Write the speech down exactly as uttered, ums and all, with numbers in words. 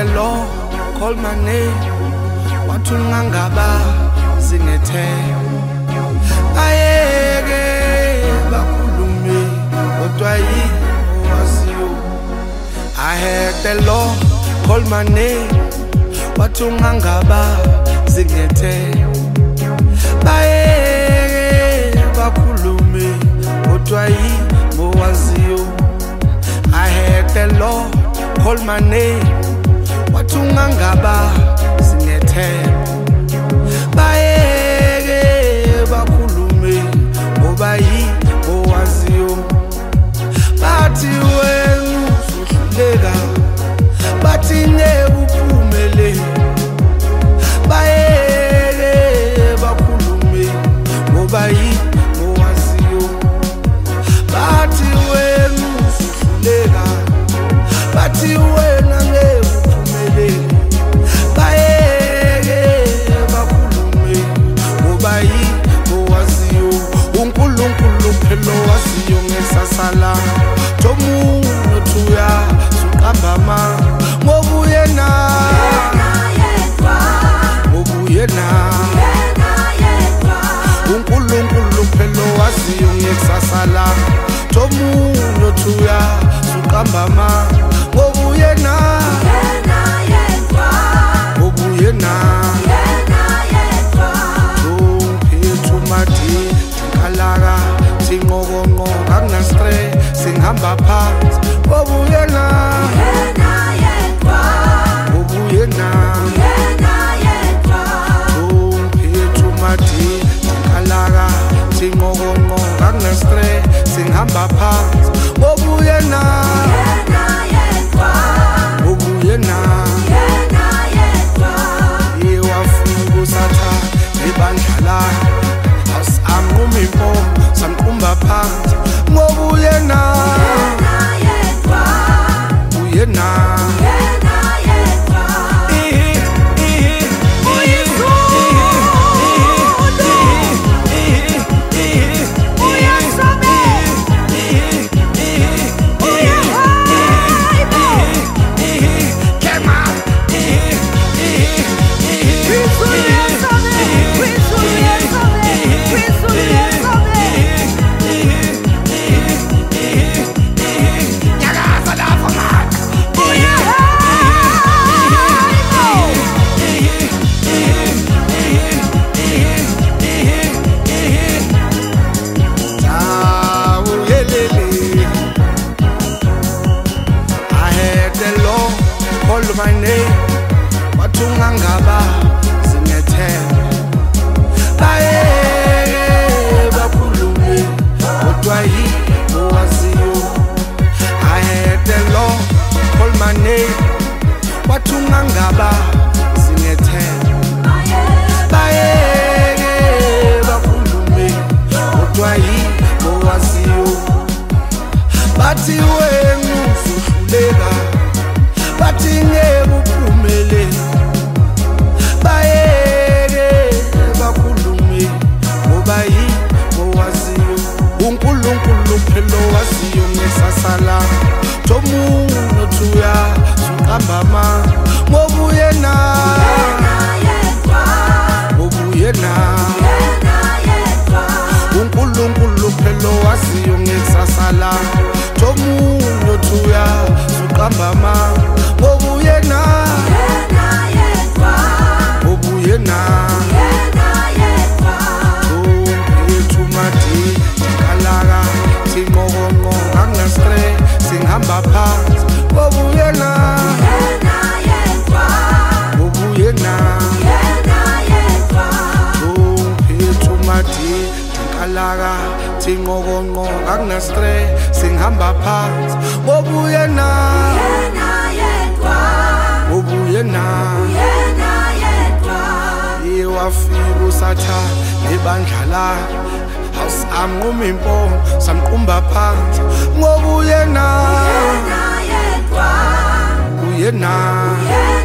the Lord call my name, wathi ungangaba singethe ayeke bakhulume kodwa yini owaziyo. I heard the Lord call my name, wathi ungangaba singethe ayeke bakhulume kodwa yini owaziyo. I heard the Lord call my name, wathi ungangaba singethe bayeke bakhulume ngoba yini owaziyo. Bathi wena usuhluleka, bathi ngeke uphumelele, bayeke bakhulume ngoba yini owaziyo. Bathi wena usuhluleka, bathi wena ngeke uphumelele, bayeke bakhulume ngoba yini owaziyo. uNkulunkulu phela owaziyo ngesasa lami, Jomunye thuya suqamba ma ngoba uyena ngoba uyena uNkulunkulu phela owaziyo ngesasa lami, Jomunye thuya suqamba ma ngoba uyena ngoba uyena umphethu madi kalaka sinqokonqo akunastre singihamba phansi ngoba uyena ngoba uyena umphethu madi kalaka sinqokonqo akunastre singihamba phansi ngoba uyena ngoba uyena yewafuna usatha ibandla asamquma impondo samqumba phansi ngoba uyena uyena my name, wathi ungangaba singethe bayeke bakhulume kodwa yini owaziyo. I heard the Lord call my name, wathi ungangaba singethe bayeke bakhulume kodwa yini owaziyo. Bathi wena usuhluleka, bathi ngeke uphumelele, bayeke bakhulume ngoba yini owaziyo. uNkulunkulu phela owaziyo ngesasa lami, Jomunye thuya suqamba ma ngoba uyena ngoba uyena uNkulunkulu phela owaziyo ngesasa lami, Jomunye thuya suqamba ma ngoba uyena ngoba uyena umphethu madi kalaka sinqokonqo akunastre singihamba phansi ngoba uyena ngoba uyena umphethu madi kalaka sinqokonqo akunastre singihamba phansi ngoba uyena ngoba uyena yewafika usatha ibandla lakhe awusamquma impondo samqumba phansi ngoba uyena uyena